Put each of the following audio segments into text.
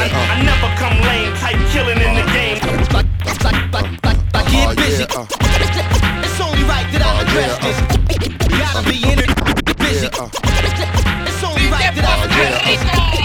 I never come lame, type killing in the game. I get busy. It's only right that I address this. Gotta be in it. Busy. It's only right that I address this.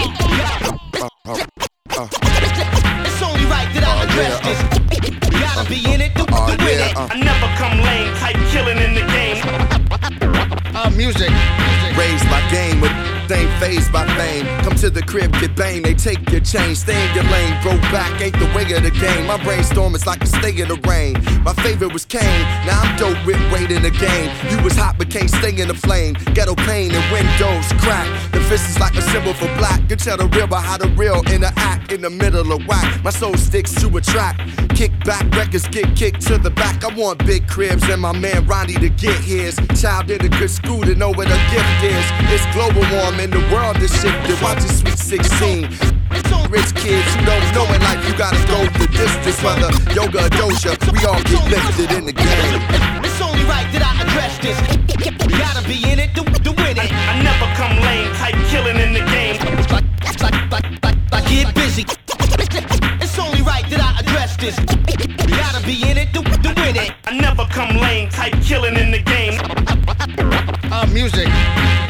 It's only right that I address this. Gotta be in it to win it. I never come lame, type killing in the game. Music. Raised my game with ain't phased by fame. Come to the crib, get bang, they take your chain. Stay in your lane, bro, back ain't the way of the game. My brainstorm is like a stay in the rain. My favorite was Kane, now I'm dope with weight in the game. You was hot but can't stay in the flame. Ghetto pain and windows crack. The fist is like a symbol for black. You tell the real by how the real interact in the middle of whack. My soul sticks to a track. Kick back, records get kicked to the back. I want big cribs and my man Ronnie to get his. Child in a good school to know what a gift is. It's global warming, the world is shifted. Watch it, Sweet 16. Rich kids who don't know in life, you gotta go the distance. Whether yoga or doja, we all get lifted in the game. It's only right that I address this. Gotta be in it to win it. I never come lame, type killing in the game. I get busy. It's only right that I address this. Gotta be in it to win it. I never come lame, type killing in the game. Music.